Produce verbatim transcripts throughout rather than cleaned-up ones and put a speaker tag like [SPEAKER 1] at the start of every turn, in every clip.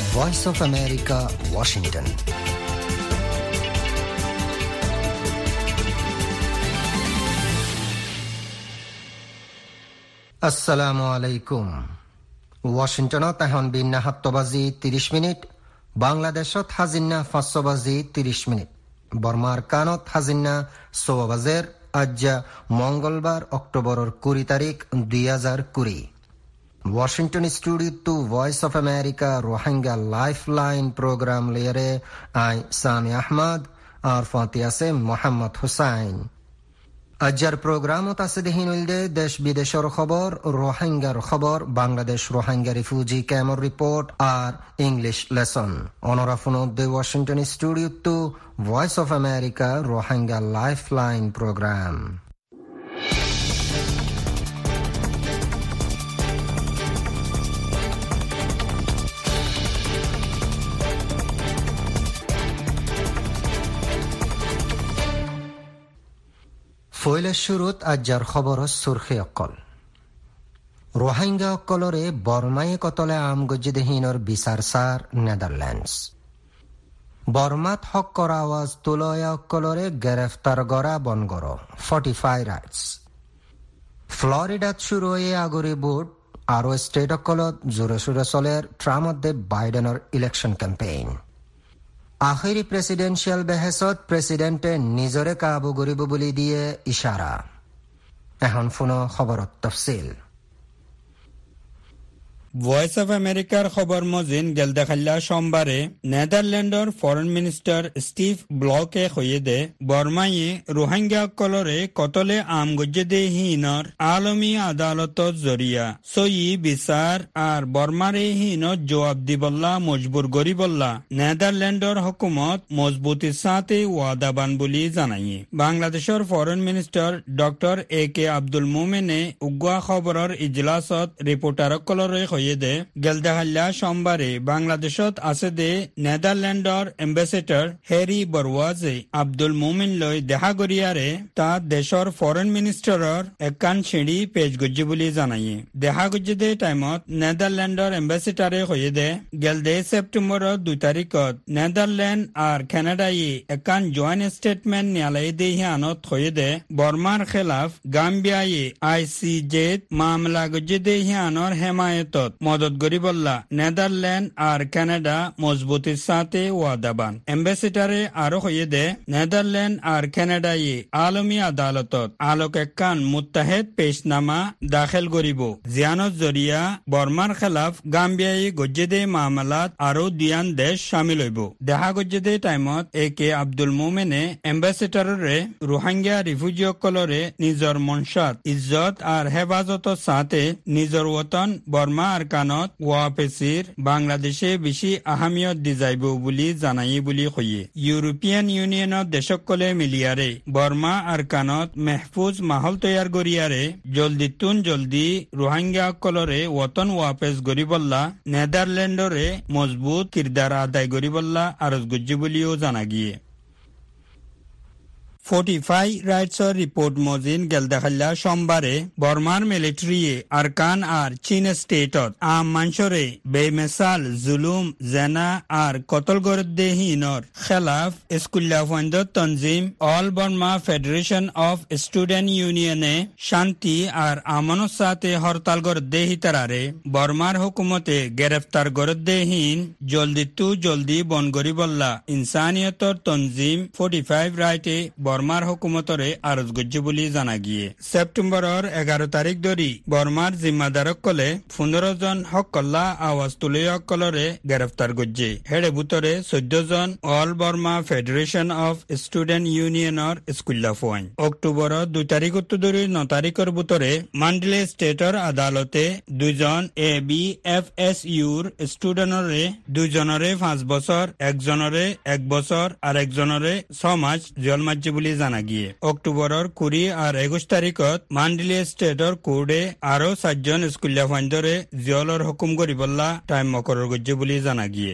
[SPEAKER 1] Voice of America, Washington. আসসালামু আলাইকুম। ওয়াশিংটনত এখন বিন্না সাত বাজি ত্ৰিশ মিনিট, বাংলাদেশত হাজিন্না পাঁচ বাজি ত্ৰিশ মিনিট, বর্মার কানত হাজিন্না ছয় বাজের। আজ মঙ্গলবার অক্টোবরের কুড়ি তারিখ দুই হাজার কুড়ি। Washington studio to voice of America Rohingya lifeline programme লিয়ারে আই সামি আহমদ আর ফাতি আছে মোহাম্মদ হুসাইন। আজকের প্রোগ্রামত আছে দেহিন উল্দে দেশ বিদেশের খবর, রোহিঙ্গার খবর, বাংলাদেশ রোহিঙ্গা রিফিউজি ক্যাম্পের রিপোর্ট আর ইংলিশ লেসন। অনরাফুন দে Washington studio to voice of America Rohingya lifeline programme. ফৈলের শুরুত আজ্জার খবর সুরখি অকল। রোহিঙ্গা অকলরে বর্মায় কতলে আম গজ্জিদেহীনর বিচার সার নেদারল্যান্ডস। বর্মাত হক করা আওয়াজ তুলয়া অকলরে গ্রেফতার গড়া বনগর ফর্টি ফাইভ রাইটস। ফ্লোরিডাত শুরু হয়ে আগরি বুট আরো স্টেট অকলত জোরে সোরে চলের ট্রাম্পে বাইডেনের ইলেকশন ক্যাম্পেইন। আখেরি প্রেসিডেন্সিয়াল বেহেছত প্রেসিডেন্টে নিজরে কাবু গরিব বলি দিয়ে ইশারা। এখন ফোন খবরত তফসিল।
[SPEAKER 2] ভয়েস অফ আমেরিকার খবর মজিন গেলদেখাল্লা সোমবারে নেদারল্যান্ডর ফরেন মিনিস্টার স্টিভ ব্লকে হয়ে দে বর্মায়ে রোহিঙ্গা কলরে কতলে আম গজ্জে হিনর আলমী আদালতত জরিয়া সই বিচার আর বর্মারে হিনত জবাব দিবল্লা মজবুর গরিবল্লা নেদারল্যান্ডর হকুমত মজবুতির সাথে ওয়াদাবান বলি জানাইয়ে। বাংলাদেশের foreign minister doctor A K Abdul মোমেনে উগ্রা খবরের ইজলাসত রিপোর্টার কলরে দে গেলদাহাল্লা সোমবারে বাংলাদেশত আছে দে নেদারল্যান্ডর এম্বাসেডর হেরি বরওয়াজে আব্দুল মোমিন লই দেখা গরিয়ারে তা দেশর ফরেন মিনিস্টারর একান সিঁড়ি পেশ গজ্জি বলি জানাইয়ে। দেখা গজ্জি দে টাইমত নেদারল্যান্ডর এম্বাসেডারে হয়ে দে গেলদে সেপ্টেম্বরের দুই তারিখত নেদারল্যান্ড আর কানাডায় একান জয়েন্ট স্টেটমেন্ট নিয়ালাই দে হিয়ানত হয়ে দে বর্মার খেলাফ গাম্বিয়ায় আই সি জে মামলা গজ্জি দে হিয়ানর হেমায়ত মদত গরিবল্লা নেদারল্যান্ড আর কানাডা মজবুতির সাথে ওয়াদাবান। এম্বাসেডারে আরো হয়ে দে নেদারল্যান্ড আর কানাডায় আলমী আদালতত আলোক একান মুত্তাহেদ পেশনামা দাখিল গরিব জিয়ানত জরিয়া বর্মার খেলাফ গাম্বিয়ায় গজ্জেদে মামলাত আরো দিয়ান দেশ শামিল হইব। দেখা গজ্জেদে টাইমত এ কে আব্দুল মোমেনে এম্বাসেডারে রোহিঙ্গা রিফিউজিসকলরে নিজর মনসাত ইজ্জত আর হেফাজতর সাথে নিজর ওতন বর্মা আর কানত ওয়াপেসির বাংলাদেশে বেশি আহামিয়ত দি যাইব বুলি জানাই বুলি কয়ে। ইউরোপিয়ান ইউনিয়নত দেশকলে মিলিয়ারে বর্মা আর কানত মেহফুজ মাহল তৈয়ার গরিয়ারে জলদিতুন জলদি রোহিঙ্গা কলরে ওতন ওয়াপেস গরিবল্লা নেদারল্যান্ডরে মজবুত কিরদার আদায় গরিবল্লা আরজ গুজ্জি বুলিও জানা গিয়ে। ফর্টিফাই রাইটসর রিপোর্ট মজিন গেলদেখাল্লা সোমবারে বর্মার মিলিটারিয়ে আরকান আর চীন স্টেটত আম মানসরে বেমেসাল জুলুম জেনা আর কতল গরদেহীনর খেলাফ স্কুল্লা ফন্দ তনজিম all Burma federation of student ইউনিয়নে শান্তি আর আমনের সাথে হরতাল গরদেহি তারারে বর্মার হুকুমতে গ্রেফতার গরদেহীন জলদি তু জলদি বন গরিবল্লা ইনসানিয়তর তনজিম ফর্টি ফাইভ রাইটে বর্মার হুকুমতরে আরজ গজ্জি বলি জানা গিয়ে। সেপ্টেম্বরের এগারো তারিখ ধরি বর্মার জিম্মাদারক কলে পনেরো জন হকল্লা আওয়াজ তুলে হকলরে গ্রেফতার গজ্জে হেড়ে বুতরে চোদ্দ জন all Burma federation of student ইউনিয়নের স্কুল্লা ফোয়াইন। অক্টোবরের দুই তারিখ ধরি ন তারিখের বুতরে মান্ডলে স্টেটর আদালতে দুইজন এ বি এফ এস ইউর স্টুডেন্টরে দুইজনরে পাঁচ বছর একজনরে এক বছর আর একজনরে ছ মাস জেল মার্জি বুলি জানা গিয়ে। অক্টোবরের কুড়ি আর একুশ তারিখত মান্ডলি স্টেটর কোর্টে আরো সাতজন স্কুলিয়া ফাইন্দরে জিয়লর হুকুম করিবল্লা টাইম মকরর গজ্জে বুলি জানা গিয়ে।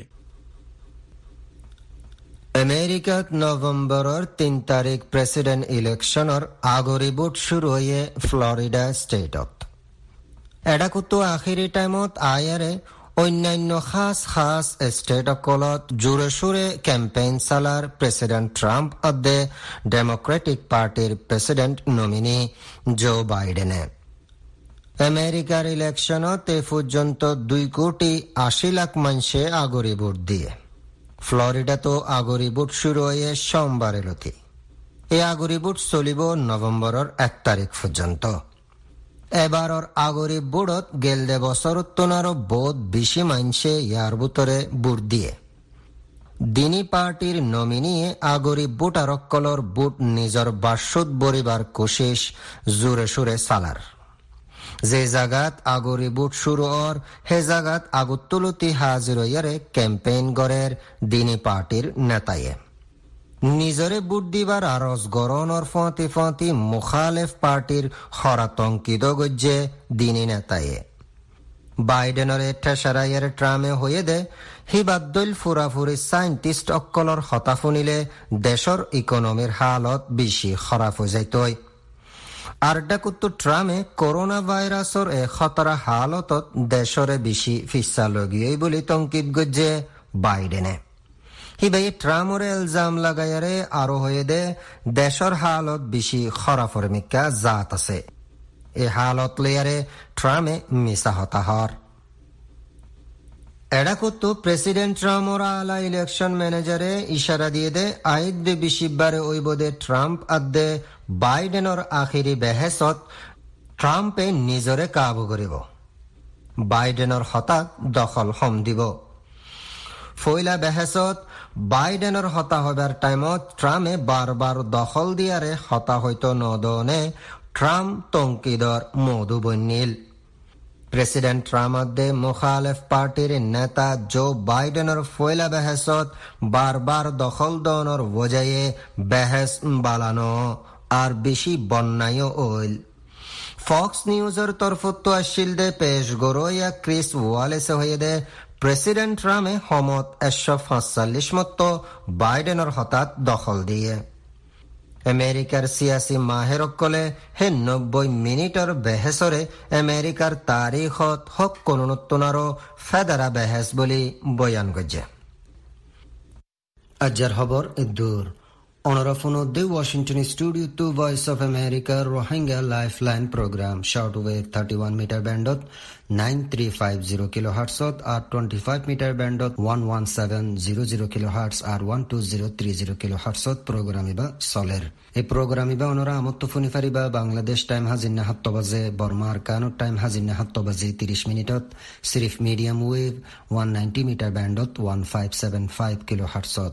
[SPEAKER 1] আমেরিকাত নভেম্বরের তিন তারিখ প্রেসিডেন্ট ইলেকশনের আগরি ভোট শুরু হয়ে ফ্লোরিডা স্টেটত। এটা কুতো আখিরি টাইমত আয়ারে অন্যান্য খাস খাস ষ্টেটসকলত জোৰে সোৰে কেম্পেইন চালাৰ প্ৰেছিডেণ্ট ট্ৰাম্প আদে ডেমক্ৰেটিক পাৰ্টিৰ প্ৰেছিডেণ্ট নমিনী জো বাইডেনে। আমেরিকার ইলেকশনত এ পর্যন্ত দুই কোটি আশি লাখ মানুষে আগরি ভোট দিয়ে। ফ্লোরিডাতো আগরি ভোট শুরু হয়ে সোমবারে লতি। এই আগরি ভোট চলিব নভেম্বরের এক তারিখ পর্যন্ত। এবারর আগরি ভোটত গেলদে বছরত তোনারও বহুত বেশি মানুষে ইয়ার ভিতরে ভোট দিয়ে। দিনী পার্টির নমিনিয়ে আগরি ভোটারসকলৰ ভোট নিজৰ বাসত বরিবার কোশিশ জোরে সোরে চালার। যে জাগাত আগরি ভোট শুরু হর হে জাগাত আগতুলতি হাজির হইয়ারে ক্যাম্পেইন গড়ের দিনী পার্টির নেতায়ে। নিজরে ভোট দিবার আরজ গরণর ফতি ফতি মুখালেফ পার্টির হরাতঙ্কিত গজ্জে দিনী নেতায়ে। বাইডেনরে ঠেসারাইয়ের ট্রামে হয়ে দে হিবাদ্দল ফুরাফুরি সাইন্টিস্ট অক্কলর হতা শুনিলে দেশর ইকোনমির হালত বেশি খারাপ হয়ে যাইতই। আর ডাকুত্তু ট্রামে করোনা ভাইরাসর এ খতরা হালতত দেশরে বেশি ফিসা লগিয়েই বলি তঙ্কিত গজ্জে বাইডেনে। হিবাই ট্রামরে এলজাম লাগাইয়ারে আরো হয়ে দে দেশর হালত বেশি খরাফর মিকা জাত আছে। এ হালত লইয়ারে ট্রামে মিসা হতাহর। এডাকুত্তু প্রেসিডেন্ট ট্রাম্পর আলা ইলেকশন ম্যানেজারে ইশারা দিয়ে দে আইদ বে বিশিবারে ওইবদে ট্রাম্প আদে বাইডেনর আখিরি বেহেসত ট্রাম্পে নিজরে কাবু করিব। বাইডেনর হতাক দখল হম দিব। ফইলা বেহেসত বাইডেনর হতা হবার টাইমত ট্রামে বারবার দখল দিয়ারে হতা হইতো নদনে ট্রাম্প তঙ্কিদর মধু বন্যিল। প্রেসিডেন্ট ট্রাম্পদে মুখালেফ পার্টির নেতা জো বাইডেনের ফয়লা বেহেসত বারবার দখল দনর বজায়ে বেহেস বালানো আর বেশি বন্যায় ওইল। ফক্স নিউজের তরফত আসিল দে পেশ গরোয়া ক্রিস ওয়ালেসে হয়ে দে প্রেসিডেন্ট ট্রাম্পে সমত একশো পাঁচচল্লিশ মত বাইডেনের হঠাৎ দখল দিয়ে। আমেরিকার সিয়াসী মাহেরকলে হে নব্বই মিনিটর বেহেসরে আমেরিকার তারিখত হক কোনোত্তনারও ফেদারা বেহেস বলি বয়ান গজে। আজ্জার খবর দূর অনরাফোন দে Washington studio to voice of America Rohingya lifeline program short wave thirty one meter ব্যান্ডত nine three five zero kilo হার্টসত আর টোয়েন্টি ফাইভ মিটার ব্যান্ডত one one seven zero zero kilo hertz আর one two zero three zero kilo হার্টসত program ইবা চলের। এই program ইবা অনরা আমত্ত ফোনি ফারিবা বাংলাদেশ টাইম হাজিন্না সাত বাজে, বর্মার কানুর টাইম হাজিন্না সাত বাজে তিরিশ মিনিটত সিরিফ medium wave one ninety meter ব্যান্ডত one five seven five kilo হার্টসত।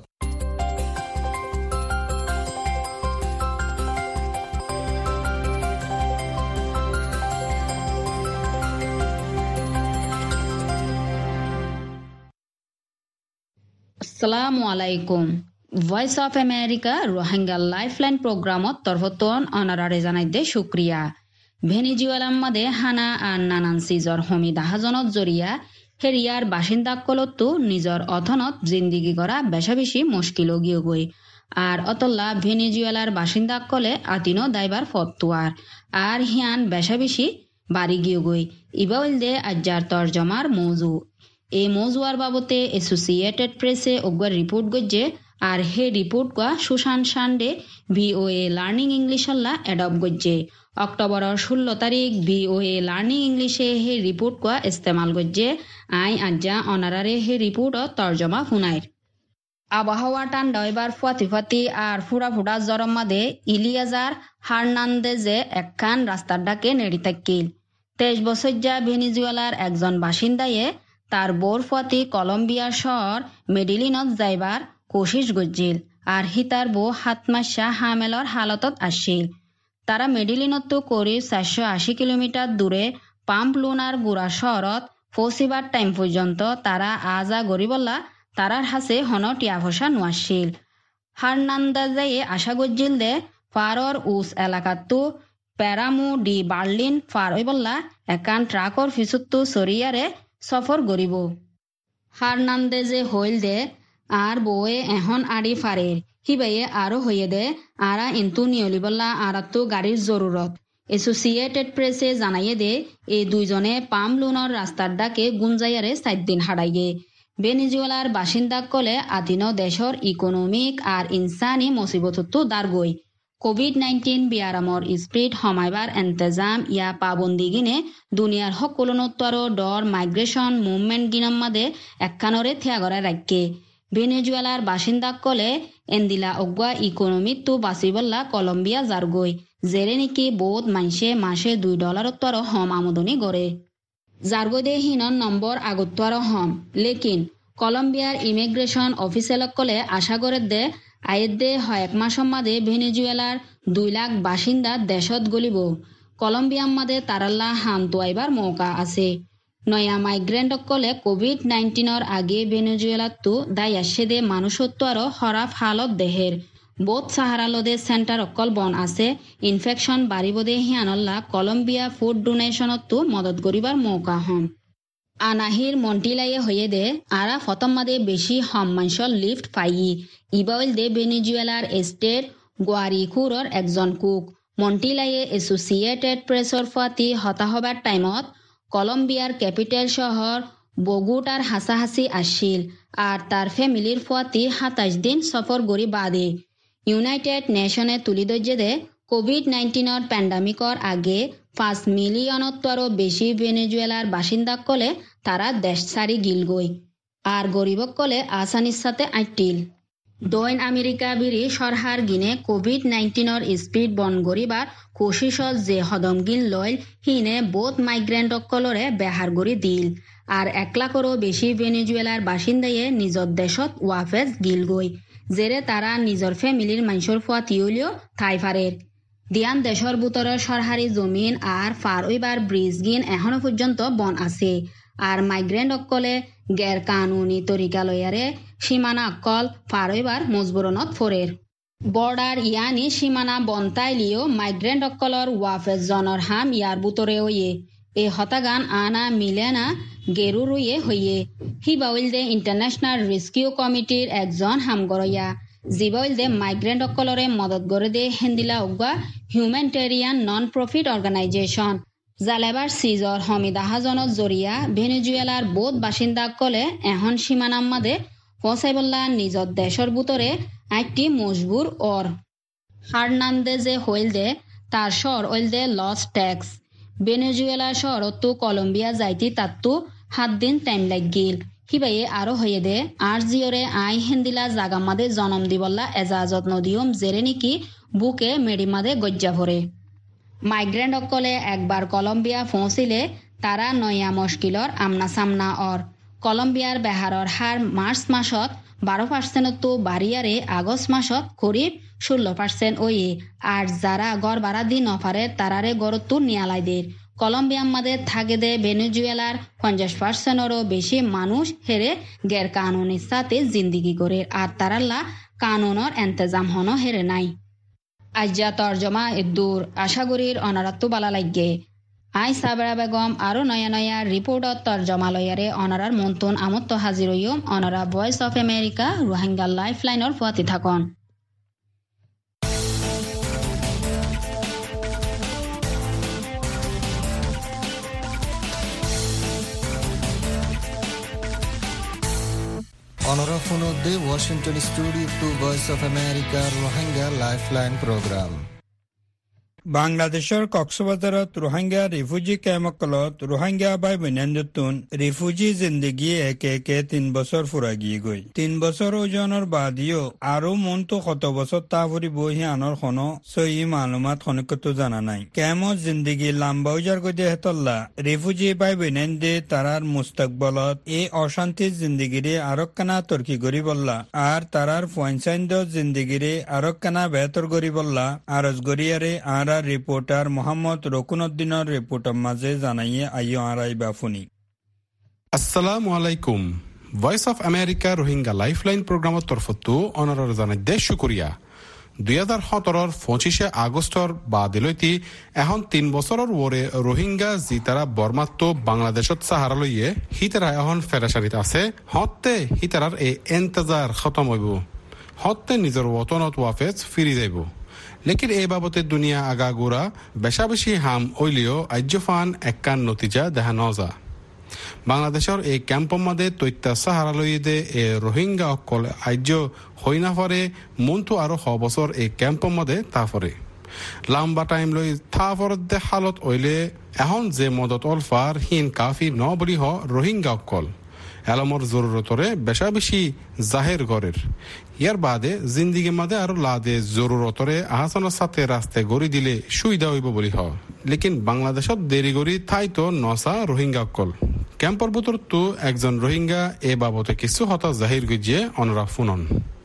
[SPEAKER 3] আসসালামু আলাইকুম। Voice of America Rohingya lifeline প্রোগ্রামত তরফতন অনারারে জানাই দে শুক্রিয়া। ভেনিজুয়েলার মধ্যে হানা আর নানান সিজর হমি দাহাজনত জরিয়া হেরিয়ার বাসিন্দাকলতো নিজর অথনত জিন্দিগি করা বেশা বেশি মুশকিল গিয়ে গই। আর অতল্লা ভেনিজুয়েলার বাসিন্দাকলে আতিনো দাইবার ফতুয়ার আর হিয়ান বেশা বেশি বাড়ি গিয়ে গই। ইবাউল দে আজ্জার তরজমার মৌজু। এই মৌজুয়ার বাবতে এসোসিয়েটেড প্রেসে অগ্র রিপোর্ট গজ্জে আর হে রিপোর্ট কা সুশান সান্ডে ভিওএ লার্নিং ইংলিশ আল্লাহ এডপ গজ্জে। অক্টোবরের ষোলো তারিখ ভিওএ লার্নিং ইংলিশে হে রিপোর্ট কা ইস্তেমাল গজ্জে। আই আজ্জা অনারারে হে রিপোর্ট তর্জমা ফুনাইর। আবহাওয়া ঠান্ডা এবার ফাতি ফাতি আর ফুরা ফুরা জ্বরম মাদে ইলিয়াজার হার্নান্দেজে একখান রাস্তার ডাকে নেড়ি থাকিল। তেইশ বছর যা ভেনিজুয়েলার একজন বাসিন্দায়ে তার বোর ফতি কলম্বিয়ার শহর মেডিলিনত যাইবার কোশিশ গজ্জিল আর হিতার বউ হাতমাসা হামেলর হালতত আসিল। তারা মেডিলিনত করি চারশো আশি কিলোমিটার দূরে পাম্পলুনার গুড়া শহরত ফসিবার টাইম পর্যন্ত তারা আজা গরিবল্লা তারার হাসে হন টিয়া ভসা নোয়াশিল। হার্নান্দাজে আশা গজ্জিল দে ফারর উস এলাকাতো প্যারামু ডি বার্লিন ফার বল্লা একান ট্রাকর ফিসুত্তু সরিয়ারে সফর গরিব। হার্নান্দেজে হইল দে আর বউয়ে এখন আড়ি ফারের হিবাইয়ে আরো হইয়ে দে আরা ইন্তু নিয়লিবল্লা আরাতো গাড়ির জরুরত। এসোসিয়েটেড প্রেসে জানাইয়ে দে এই দুইজনে পামলুনর রাস্তার ডাকে গুঞ্জাইয়ারে সাত দিন হারাইয়ে ভেনেজুয়েলার বাসিন্দা কলে আদিন দেশর ইকোনমিক আর ইনসানি মুসিবততো দারগই কোভিড নাইন্টিন বিয়ারামর স্প্রিড হমাইবার এন্তেজাম ইয়া পাবন্দি গিনে দুনিয়ার সকলোনোত্তর ডর মাইগ্রেশন মুভমেন্ট গিনম মাদে একখানরে থিয়াগরে রাখে ভেনেজুয়েলার বাসিন্দা কলে এন্দিলা অগুয়া ইকোনমিকতো বাঁচিবল্লা কলম্বিয়া জারগই জেরে নিকি বহুত মানসে মাসে দুই ডলারত্তর হম আমদনি গড়ে জারগদে হিনন নম্বর আগত্তর হম লেকিন কলম্বিয়ার ইমিগ্রেশন অফিসিয়ালক কলে আশা করে দে আয়েদে হয় এক মাসের মাদে ভেনেজুয়েলার দুই লাখ বাসিন্দা দেশত গলিব কলম্বিয়ার মাদে তারাল্লা হামতো আইবার মৌকা আছে নয়া মাইগ্রেন্ট কলে কোভিড নাইন্টিনের আগে ভেনেজুয়েলাতো দায় আসে দে মানুষত্ব আরো হরাফ হালত দেহের বোধ সাহারালদে সেন্টার অকল বন আছে ইনফেকশন বাড়িবদে হিয়ানল্লা কলম্বিয়া ফুড ডোনেশনতো মদত করিবার মৌকা হম আনাহির মন্টিলাইয়ে হয়ে দে আরা ফতম্মাদে বেশি হম মানসল লিফট পাই ইবাইল দে ভেনেজুয়েলার এস্টেট গোয়ারিকুরর একজন কুক মন্টিলাইয়ে এসোসিয়েটেড প্রেসর ফাতি হতাহবার টাইমত কলম্বিয়ার ক্যাপিটাল শহর বগুটার হাসাহাসি আসছিল আর তার ফ্যামিলির ফাতি সাতাইশ দিন সফর গড়ি বাদে ইউনাইটেড নেশনে তুলি দর্জে দে কোভিড নাইন্টিনের প্যান্ডামিকর আগে পাঁচ মিলিয়নত্তরও বেশি ভেনেজুয়েলার বাসিন্দা কলে তারা দেশ ছাড়ি গিলগই আর গরিবক কলে আসানির সাথে আইটিল দৈন আমেরিকা বিরি সরহার গিনে কোভিড নাইন্টিনের স্পিড বন গরিবার কোশিশত যে হদম গিল লইল হিনে বোধ মাইগ্রেন্ট কলরে বেহার গড়ি দিল আর এক লাখেরও বেশি ভেনেজুয়েলার বাসিন্দায়ে নিজর দেশত ওয়াফেজ গিলগই জেরে তারা নিজর ফ্যামিলির মানুষের ফুয়াতিউলিও ঠাই ফারের দিয়ান দেশর বুতরের সরহারি জমিন আর ফার ওইবার ব্রিজ গিন এখনো পর্যন্ত বন আছে আর মাইগ্রেন্ট অকলে গের কানুনি তরিকা লয়ারে সীমানা অকল ফার ওইবার মজবুরনত ফোরের বর্ডার ইয়ানি সীমানা বন্তাইলিও মাইগ্রেন্ট অকলর ওয়াফেজ জনর হাম ইয়ার বুতরে ওয়ে এ হতাগান আনা মিলে না গেরু রুয়ে হইয়ে হিবাউল দে ইন্টারন্যাশনাল রেস্কিউ কমিটির একজন হামগরয়া জিবাউল দে মাইগ্রেন্ট অকলরে মদত গড়ে দে হেন্দিলা উগা হিউম্যানিটেরিয়ান নন প্রফিট অর্গানাইজেশন জালেবার সিজর হমিদাহাজনত জরিয়া ভেনেজুয়েলার বোধ বাসিন্দা কলে এখন সীমানার মাদে পৌঁছাইবল্লা নিজর দেশর বুতরে একটি মজবুর অর হার্নান্দেজে হইল দে তার শহর হইল দে লস ট্যাক্স ভেনেজুয়েলা শহরতো কলম্বিয়া যাইতি তাত্তু সাত দিন টাইম লাগিল হিবাইয়ে আরো হয়ে দে আর জিওরে আই হেন্দিলা জাগা মাদে জনম দিবল্লা এজাজত নদিয়ম জেরে নিকি বুকে মেডি মাদে গজ্জা ভরে মাইগ্রেন্ট অকলে একবার কলম্বিয়া পৌঁছিলে তারা নয়া মুশকিলর আমনা সামনা অর কলম্বিয়ার বেহারর হার মার্চ মাসত বারো পার্সেন্টতো বাড়িয়ারে আগস্ট মাসত করিব ষোলো পার্সেন্ট ওয়ে আর যারা গড় বাড়া দি নফারে তারারে গড়তো নিয়ালাইদের কলম্বিয়ার মাদে থাকে দে ভেনেজুয়েলার পঞ্চাশ পার্সেন্টেরও বেশি মানুষ হেরে গের কানুনের সাথে জিন্দিগি করে আর তারাল্লা কানুনের এন্তেজাম হন হেরে নাই আজ্জা তর্জমা এদুর আশাগুড়ির অনারাত্তু বালা লাগে আই সাবরা বেগম আরো নয়া নয়া রিপোর্টত তর্জমা লয়ারে অনারার মন্তুন আমত্ত হাজির হইম অনারা voice of America Rohingya life লাইনের ফুয়াতি থাকন
[SPEAKER 1] অনরা ফোনদে Washington studio to voice of America Rohingya lifeline program
[SPEAKER 2] বাংলাদেশের কক্সবাজারত রোহিঙ্গা রিফিউজি ক্যাম্পকলত রোহিঙ্গা বাই বিনান্দুন রিফিউজি জিন্দগি একে একে তিন বছর ফুরা গিয়ে গই তিন বছর ওজনের বাদিও আরো মনতো কত বছর তা ফুরি বহি আনর খন সই মালুমাত খনকত জানা নাই কেমন জিন্দগি লাম্বা উজার গদে হেতল্লা রিফিউজি বাই বিনান্দে তারার মুস্তাকবলত এই অশান্তির জিন্দগিরে আরকানা তর্কি গরি বললা আর তারার পয়সাইন্দ জিন্দগিরে আরকানা বেহতর গরি বললা আরজ গরিয়ারে আর রিপোর্টার মোহাম্মদ রকুনউদ্দিনের রিপোর্টার মাঝে জানাইয়ে আইও আরাই বাফুনি
[SPEAKER 4] আসসালামু আলাইকুম voice of America Rohingya lifeline প্রোগ্রামত তরফতো অনারর জানাই দেশ শুক্রিয়া দুই হাজার সতেরোর পঁচিশে আগস্টর বাদিলৈতি এখন তিন বছৰৰ ওরে রোহিঙ্গা যি তারা বর্মাত্ম বাংলাদেশত সাহারা লইয়ে হিতারা এখন ফেরাসারিত আছে হতে হিতারার এই এন্তজার খতম হইব হতে নিজের ওতনত ওয়াফেজ ফিরি যাইব লেকিন এই বাবতে দুনিয়া আগাগোড়া বেশা বেশি হাম ওইলিও আজ্যফান একখান নতিজা দেখা নজা বাংলাদেশের এই ক্যাম্পর মাঝে তৈত্যা সাহারালইদে এ রোহিঙ্গা অকল আজ্য হই না পরে মনতো আরো হ বছর এই ক্যাম্পর মাঝে তা পরে লম্বা টাইম লই থা পরদে হালত ওইলে এখন যে মদত অলফার হিন কাফি ন বলি হ রোহিঙ্গা অকল এলমর জরুরতরে বেশা বেশি জাহের গরের ইয়ার বাদে জিন্দিগি মাঝে আরো লাদে জরুরতরে আহাসনের সাথে রাস্তায় গড়ি দিলে সুবিধা হইব বলি হ লেকিন বাংলাদেশত দেরি গড়ি থাই তো নসা রোহিঙ্গা অকল ক্যাম্পর ভিতর তো একজন রোহিঙ্গা এ বাবতে কিছু হতা জাহির গজিয়ে অনরা ফুনন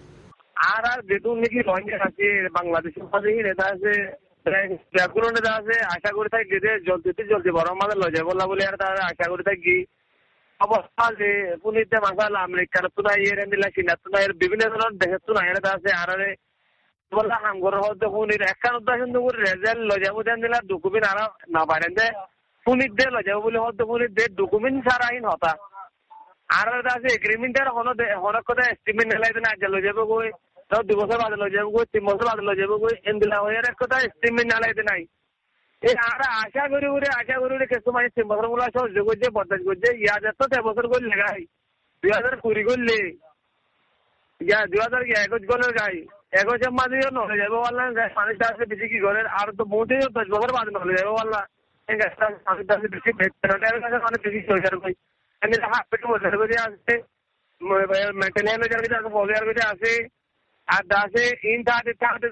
[SPEAKER 5] আর আর যেহেতু নাকি রোহিঙ্গা আছে বাংলাদেশের মাঝে নেতা আছে ব্যাকগ্রাউন্ড নেতা আছে আশা করে থাকি যে জলদি জলদি বড় মাঝে লজে বললা বলে আর তারা আশা করে থাকি অবস্থা যে পুলিশে মাসাল আমেরিকার তো না ইয়ে দিলা চীনা তো না বিভিন্ন ধরনের দেশের তো না এটা আছে আর বললা হাঙ্গর হতে পুলির একখান উদ্দেশ্য করে রেজাল্ট লজে বুঝেন দিলা ডকুমেন্ট আর না পারেন দে পুলিশ দে লজে বলে হতে পুলিশ দে ডকুমেন্ট ছাড়া আইন হতা আর আছে এগ্রিমেন্টের হন হনক কথা এস্টিমেট নেলাই না আজ লজে গই তো দু বছর বাদে লজে গই তিন বছর বাদে লজে গই এন্দিলা হয়ে এক কথা এস্টিমেট নেলাই নাই এই আমরা আশা করি করে আশা করি কিছু মানে তিন বছর গুলো সহ্য করছে বরদাস্ত করছে ইয়াদ তো দেড় বছর করলে গাই দুই হাজার কুড়ি করলে ইয়া দুই হাজার একুশ গলের গাই একুশের মাঝে নলে যাবে বললাম মানুষটা আছে বেশি কি করে আর তো বহুতে দশ বছর বাদে নলে যাবে বললাম মানুষটা আছে বেশি অনেক বেশি সরকার কই হাত পেটে বসে করে আসছে মেন্টাল হেলথ আছে বলে আছে আর দাসে ইন তাতে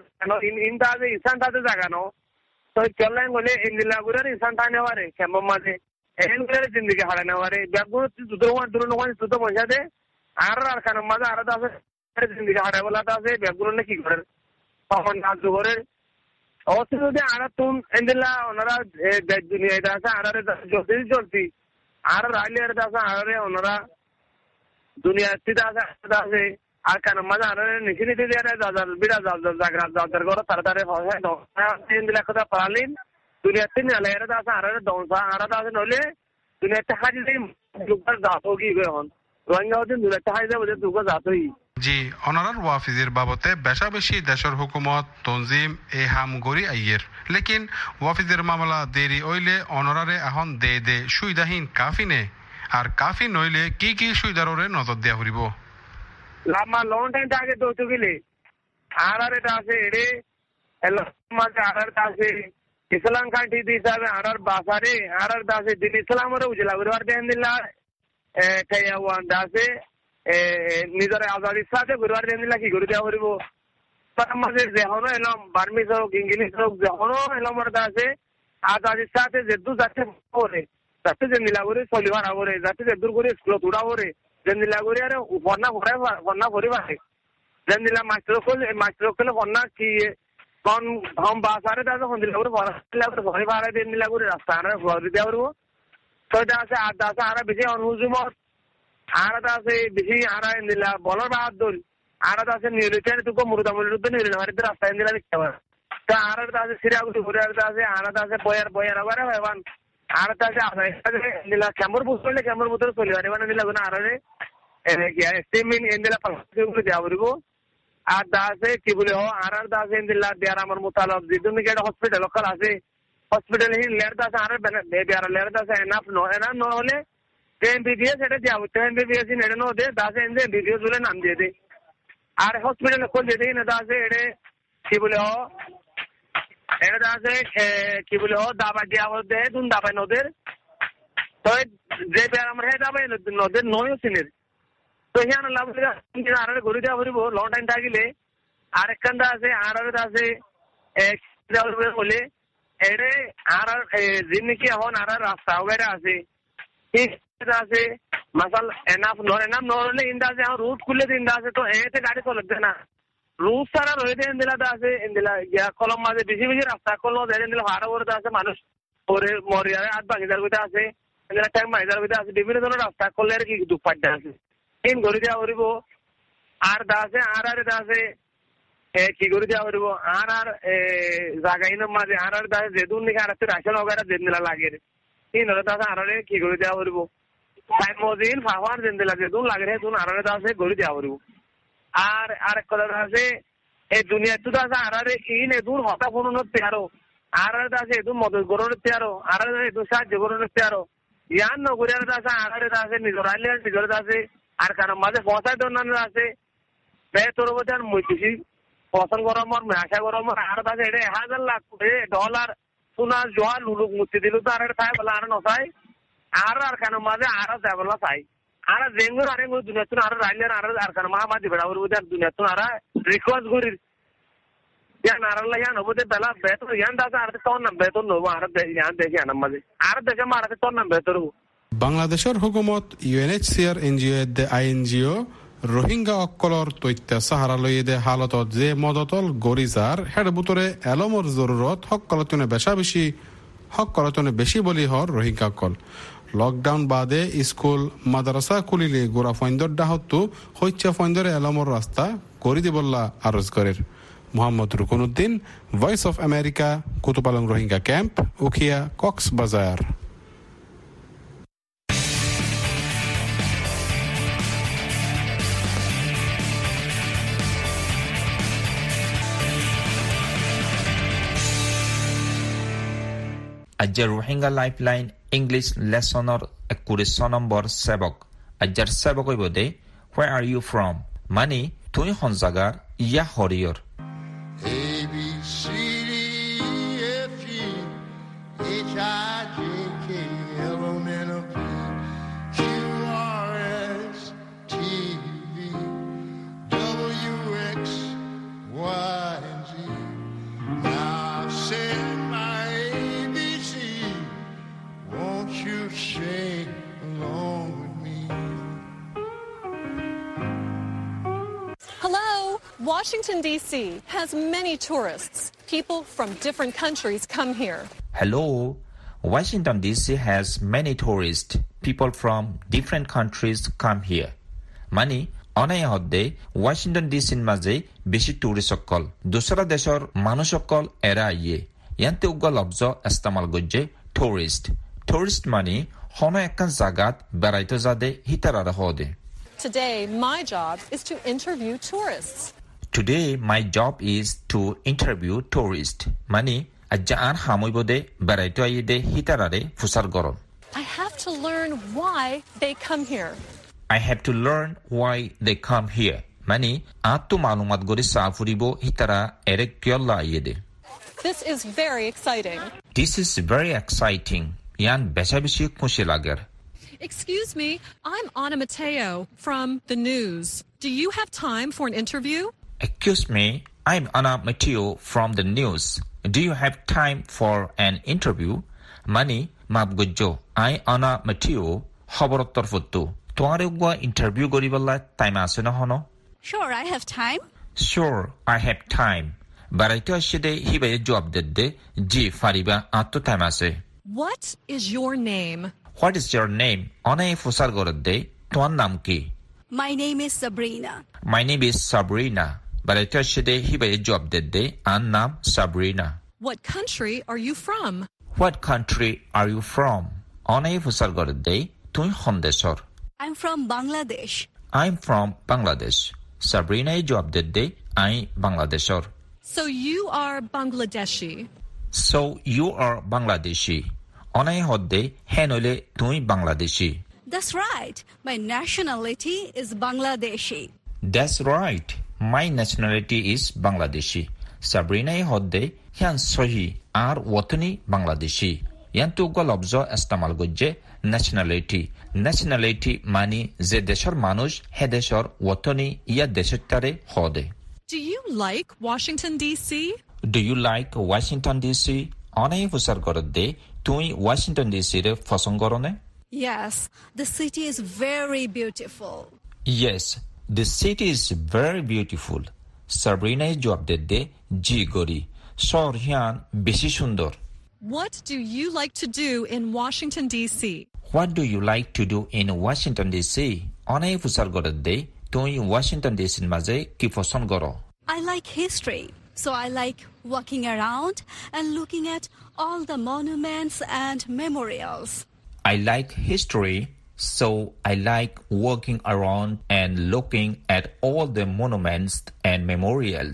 [SPEAKER 5] ইন তাতে ইসান তাতে জাগানো তো চললেন বলে ইন্দিলা গুড়ার ইনসান থানে হওয়ারে ক্যাম্পর মাঝে এখন করে জিন্দিগি হারানে হওয়ারে ব্যাগগুলো দুটো দুটো নয় দুটো পয়সা দে আর আর খানের মাঝে আরো আছে জিন্দিগি হারায় বলা আছে ব্যাগগুলো না কি করেন তখন সাহায্য করেন অবশ্যই যদি আর তুম ইন্দিলা ওনারা দুনিয়া এটা আছে আর চলতে চলতি আর রাইলে আছে আর ওনারা দুনিয়া স্থিত আছে আছে আর কেন মাঝে আর নিচে নিচে দিয়ে বিড়া জায়গা যাদের ঘর তাড়াতাড়ি তিন দিন কথা পারালিন দুনিয়াতে নিলে এরা আছে আর দংসা আর আছে নইলে দুনিয়াতে হাজি দুবার জাত কি এখন রোহিঙ্গা হচ্ছে দুনিয়াতে হাজি যাবে দুবার জাতই
[SPEAKER 4] জি অনারার ওয়াফিজের বাবতে বেশা বেশি দেশের হুকুমত তনজিম এ হামগরি আইয়ের লেকিন ওয়াফিজের মামলা দেরি হইলে অনারারে এখন দে দে সুবিধাহীন কাফি নে আর কাফি নইলে কি কি সুবিধারে নজর দেয়া হইব
[SPEAKER 5] লাম্বা লং টাইম আগে দৌড়তে গেলে আর আর এটা আছে এড়ে মাঝে আর আর আছে ইসলাম কান্ট্রি হিসাবে আর আর বাসারে আর আর দাসে দিন ইসলামের উজলা গুরুবার দেন দিলা ওয়ান দাসে নিজের আজাদির সাথে গুরুবার দেন দিলা কি করে দেওয়া করিব তার মাঝে যেহনো এলাম বার্মিস হোক ইংলিশ হোক যেহনো এলাম আর দাসে আজাদির সাথে যেদু যাচ্ছে করে যাতে যে নীলা করে চলিবার করে যাতে যেদূর করে স্কুলত উড়া করে জেন্দিলা করে আরে বন্যা ভরে বন্যা ভরে পারে জেন্দিলা মাস্টার করলে মাস্টার করলে বন্যা কি কোন হম বাসারে দাদা হন্দিলা করে ভরে ভরে পারে জেন্দিলা করে রাস্তা আরে ভরে দেওয়া করবো তো এটা আছে আর দাসা আর বেশি অনুজুমত আর আছে বেশি আর এন্দিলা বলার বাহাদুর আর আছে নিউলিটের তুকো মুরুদা মুরুদা নিউলিন হারিতে রাস্তা এন্দিলা লিখতে পারে তো আর আছে সিরিয়াগুটি ঘুরে আর আছে আর আছে বয়ার বয়ার আবার হবেন আর আছে এন্দিলা ক্যাম্পর বুঝ করলে ক্যাম্পর ভিতরে চলে পারে মানে নিলা গুলো আর স্টিমিন এন্দিলা পালগুলো দেওয়া করবো আর দাসে কি বলে হো আর আর দাসে এন্দিলা দেয়ার আমার মোতালব যেদিন একটা হসপিটাল লোকাল আছে হসপিটাল হি লেয়ার দাসে আর দেয়ার লেয়ার দাসে এনাফ ন এনাফ ন হলে এমবিবিএস এটা দেওয়া হচ্ছে এমবিবিএস নেড়ে নো দে দাসে এনদে এমবিবিএস বলে নাম দিয়ে দে আর হসপিটাল কোন দিয়ে দেয় না দাসে এড়ে কি বলে হো এটা দাসে কি বলে হো দাবা দেওয়া হতে দুন দাবাই নদের তো যে বেয়ার আমার হে দাবাই নদের নয় সিনের তো হিয়ান লাভ আর ঘুরে দেওয়া করিব লং টাইম থাকিলে আর একখানটা আছে আর আছে বলে এড়ে আর যে নাকি এখন আর রাস্তা ওগারে আছে আছে মাসাল এনাফ নর এনাফ নরলে ইন্দা আছে এখন রুট খুললে ইন্দা আছে তো এতে গাড়ি চলতে না রুট সারা রয়েছে ইন্দিলা আছে ইন্দিলা গিয়া কলম মাঝে বেশি বেশি রাস্তা কলম ইন্দিলা ভাড়া করে আছে মানুষ পরে মরিয়ারে আট বাগিদার ভিতরে আছে ইন্দিলা ট্যাঙ্ক বাগিদার ভিতরে আছে বিভিন্ন ধরনের রাস্তা করলে আর কি দুপাট্টা আছে তিন ঘুরে দেওয়া করিব আর দাসে আর আর দাসে কি করে দেওয়া করিব আর আর জাগাইনের মাঝে আর আর দাসে যেদুন নাকি আর রাশন ওগারা যেদিলা লাগে তিন হলে দাসে আর কি করে দেওয়া করিব টাইম মজিন ফাওয়ার যেদিলা যেদুন লাগে সেদুন আর দাসে ঘুরে দেওয়া করিব আর আরেক কথা আছে এই দুনিয়া তো দাসা আরারে ইন এদুর হতা ফোন তেয়ারো আরারে দাসে এদুর মদত গরন তেয়ারো আরারে এদুর সাহায্য গরন তেয়ারো ইয়ান নগরিয়ার দাসা আরারে দাসে নিজর আলিয়া নিজর দাসে আর কারণ মাঝে পৌঁছায় দোনান দাসে বে তোর বজার মুইতিছি পছন্দ গরমর আশা গরমর আর দাসে এটা হাজার লাখ ডলার সোনা জোয়া লুলুক মুতি দিল তো আর খায় বলে আর নসাই আর আর কারণ মাঝে আর দেবলা চাই আর জেঙ্গুর আরে দুনিয়া তুন আর রাইলের আর আর কারণ মাহামাদি বেড়া ওর বুঝার দুনিয়া তুন আর রিকোয়েস্ট করি ইয়ান আর ইয়ান হবো বেলা বেতন ইয়ান দাসা আর তোর নাম বেতন নবো আর ইয়ান দেখি আনাম মাঝে আর দেখে মারাতে তোর নাম বেতন
[SPEAKER 4] বাংলাদেশের হুকুমত ইউএনএইচসিআর এনজিও এর আইএনজিও রোহিঙ্গা অকলর তথ্য সাহারা লইয়ে হালতত যে মদতল গরিজার হেড বুতরে এলমর জরুরত হকলতনে বেশা বেশি হকলতনে বেশি বলি হর রোহিঙ্গা অকল লকডাউন বাদে স্কুল মাদ্রাসা খুলিলে গোড়া ফন্দর ডাহতো হইচা ফন্দরে এলমর রাস্তা করি দিবল্লা আরজ করের Mohammad Ruknuddin voice of America Kutupalong Rohingya camp Ukhiya Cox's Bazar
[SPEAKER 6] Ajar Rohingya Lifeline English Lessonor Ekuriso number Sebok. Ajar Sebok ibode, where are you from? Mani, tui honzagar, ya horiyor.
[SPEAKER 7] A B C D E F G H I J K L M N O P Q R S T V W X Y and Z. Now say my A B C, won't you sing along with me?
[SPEAKER 8] Hello! Washington, D C has many tourists. People from different countries come here.
[SPEAKER 6] Hello, Washington D C has many tourists. People from different countries come here. Mani, অনাই হদ্দে Washington ডিসির মাঝে বেশি tourist সকল দুসরা দেশের মানুষ সকল এরা ইয়ে ইয়ান্তে উগ্র লব্জ ইস্তেমাল গজ্জে টুরিস্ট টুরিস্ট মানে হন একখান জাগাত বেড়াইতে যাদে হিতারারা হদে
[SPEAKER 8] Today, my job is to interview tourists.
[SPEAKER 6] Today, my job is to interview tourists. মানে আজ্জা আন হামইবদে বেড়াইতে আইদে হিতারারে ফুসার গরম
[SPEAKER 8] I have to learn why they come here.
[SPEAKER 6] I have to learn why they come here. মানে আত্ম মালুমাত গরি সাফুরিব হিতারা এরে কিয়ল্লা আইদে
[SPEAKER 8] This is very exciting.
[SPEAKER 6] This is very exciting. Yan besha beshi খুশি লাগের
[SPEAKER 8] Excuse me, I'm Ana Mateo from the news. Do you have time for an interview?
[SPEAKER 6] Excuse me, I'm Ana Mateo from the news. Do you have time for an interview? Mani mabgujjo, I Ana Mateo খবরত তরফতো তোমার উগা interview করিবলা time আছে না হনো
[SPEAKER 9] Sure, I have time.
[SPEAKER 6] Sure, I have time. বারাইতে আসিদে হিবে জবাব দেদে জি ফারিবা আত্তো টাইম আছে
[SPEAKER 8] What is your name?
[SPEAKER 6] What is your name? অনে ফুসার গরদে তোমার নাম কি
[SPEAKER 9] My name is Sabrina.
[SPEAKER 6] My name is Sabrina. বারাইতে আসিদে হিবে জবাব দেদে আন নাম Sabrina.
[SPEAKER 8] What country are you from?
[SPEAKER 6] What country are you from? অনে ফুসার গরদে তুই হন্দেশর
[SPEAKER 9] I'm from Bangladesh.
[SPEAKER 6] I'm from Bangladesh. Sabrina জবাব দেদে আই বাংলাদেশর
[SPEAKER 8] So you are Bangladeshi.
[SPEAKER 6] So you are Bangladeshi. অনাই হদ্দে হেন হইলে তুই Bangladeshi
[SPEAKER 9] That's right. My nationality is Bangladeshi.
[SPEAKER 6] That's right. My nationality is Bangladeshi. Sabrina হদ্দে হিয়ান সহি আর ওতনি বাংলাদেশি ইয়ান তুগা লব্জ ইস্তেমাল গজ্জে nationality. Nationality মানে যে দেশের মানুষ হে দেশের ওতনি ইয়া দেশের তারে হদে
[SPEAKER 8] Do you like Washington, D C?
[SPEAKER 6] Do you like Washington, D C? অনেক ফুসার গরদে তুই ওয়াশিংটন ডিসি রে পছন্দ করনে
[SPEAKER 9] Yes, the city is very beautiful.
[SPEAKER 6] Yes, the city is very beautiful. Sabrina জবাব দেদে জি গরি শহর হিয়ান বেশি সুন্দর
[SPEAKER 8] What do you like to do in Washington, D C?
[SPEAKER 6] What do you like to do in Washington, D C? অনেক ফুসার গরদে তুই Washington ডিসির মাঝে কি পছন্দ কর
[SPEAKER 9] I like history, so I like walking around and looking at all the monuments and memorials.
[SPEAKER 6] I like history, so I like walking around and looking at all the monuments and memorials.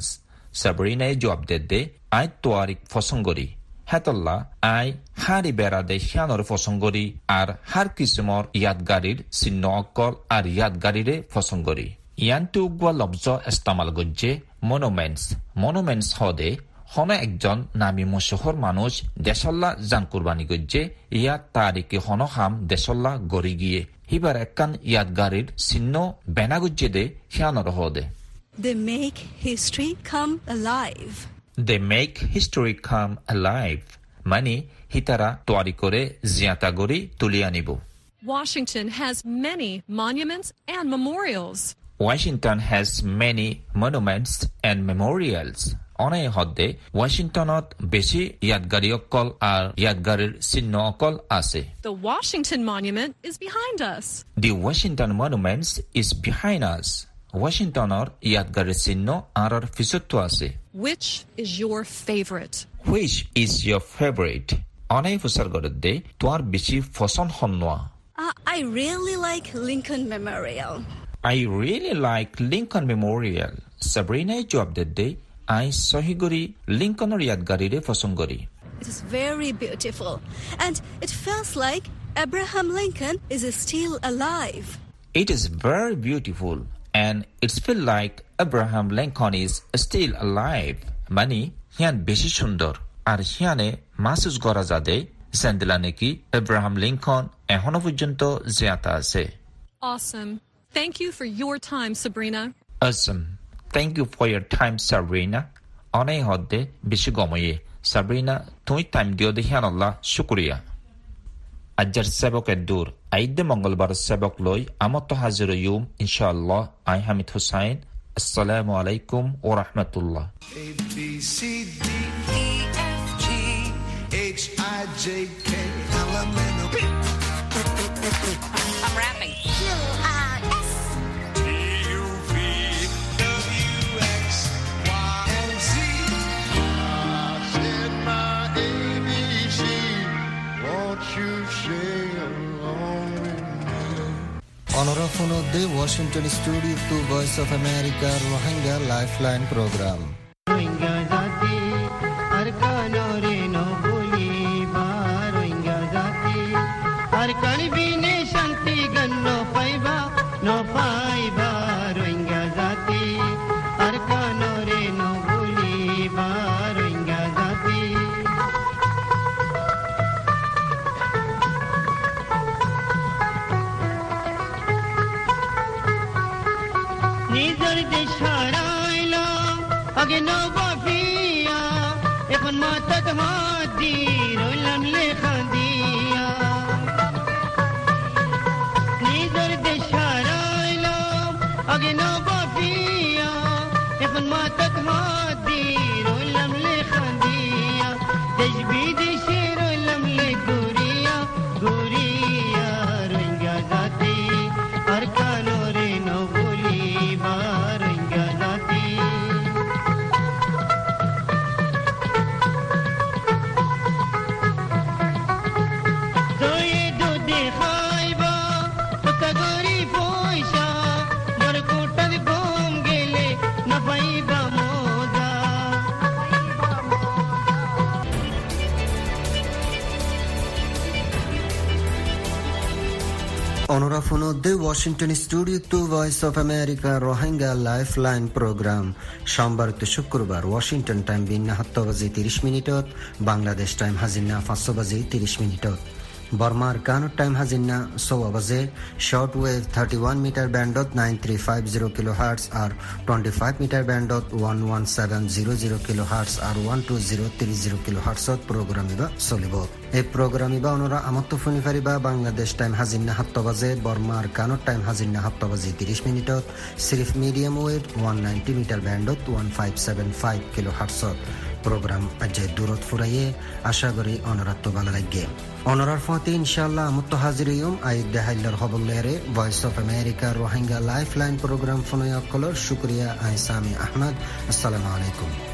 [SPEAKER 6] Sabrina jawab de I toarik fosongori. Hetolla I hari berade hianor fosongori ar har kismor yadgarir sinno okol ar yadgarire fosongori. Yantu gwa lobzo estamal gojje monuments. Monuments hode হন একজন নামি মশহর মানুষ দেশল্লা জান কুরবানি গজ্জে ইয়া তারিখে হন হাম দেশল্লা গড়ি গিয়ে হিবার একখান ইয়াদগারির চিহ্ন বেনা গজ্জে দে হিয়ানর হদে
[SPEAKER 9] They make history come alive.
[SPEAKER 6] They make history come alive. মানে হিতারা তৈরি করে জিয়াতা গড়ি তুলিয়া নিব
[SPEAKER 8] Washington has many monuments and memorials.
[SPEAKER 6] Washington has many monuments and memorials. অনেক হদে ওয়াশিংটনত বেশি ইয়াদগারি অকল আর ইয়াদগারির চিহ্ন অকল আছে
[SPEAKER 8] The Washington Monument is behind us.
[SPEAKER 6] The Washington Monument is behind us. ওয়াশিংটনৰ ইয়াদগাৰিৰ চিহ্ন আৰু পিছতো আছে
[SPEAKER 8] Which is your favorite?
[SPEAKER 6] Which is your favorite? অনেক ফুসাৰ গৰদে তোৰ বেছি পছন্দ হনৱা
[SPEAKER 9] Uh, I really like Lincoln Memorial.
[SPEAKER 6] I really like Lincoln Memorial. Sabrina jawab de I Sohiguri Lincoln Yadgarire Fosongori.
[SPEAKER 9] It is very beautiful, and it feels like Abraham Lincoln is still alive.
[SPEAKER 6] It is very beautiful, and it feels like Abraham Lincoln is still alive. Mani hian beshi sundor, ar hiane masus gora jade sandilane ki Abraham Lincoln ehono porjonto jiata ase.
[SPEAKER 8] Awesome. Thank you for your time, Sabrina.
[SPEAKER 6] Awesome. Thank you for your time, Sabrina. Onay hodde bishi gomoye. Sabrina, tui time dio de hianallah shukriya. Ajar sebok edur. Aide mongolbar sebok loy amato haziro yum inshallah. I Hamid Hussain. Assalamu alaikum wa rahmatullah.
[SPEAKER 7] A B C D E F G H I J K L M N O P.
[SPEAKER 10] I'm rapping.
[SPEAKER 1] Honorable of the Washington Studio to Voice of America Rohingya Lifeline Program.
[SPEAKER 11] Rohingya jati har kanore no boli ba Rohingya jati har kalbi ne shanti ganno paiba no paiba Rohingya jati har kanore no boli ba Rohingya jati Nizar de sharaila age no bafia ekhon matat hadi rolam le khandia Nizar de sharaila age no bafia ekhon matat hadi rolam le khandia tajbid shirolam le guriya guriya Rohingya jati har kanore no
[SPEAKER 1] Honorable of the Washington Studio to Voice of America Rohingya Lifeline Program. Shambar to Shukurbar Washington time binna hatto baje tirish minutot, Bangladesh time hazinna পাঁচশো baje tirish minutot. Burma Kano time hazinna sowa baje shortwave thirty-one meter bandot nine three five zero kilohertz or twenty-five meter bandot one seven zero zero kilohertz or one two zero three zero kilohertz program iba solibo. এই program iba onora amatto phone fariba Bangladesh time hazinna hatto baje Burma Kano time hazinna hatto baje tirish minutot sirf medium wave one ninety meter bandot one five seven five kilohertz program ajay durot furaye asha kori onoratto bala lagge onorar fati inshallah amutto haziriyum ay dehailar hobollere Voice of America Rohingya Lifeline program fonoya kolor shukriya ay Sami Ahmad assalamu alaikum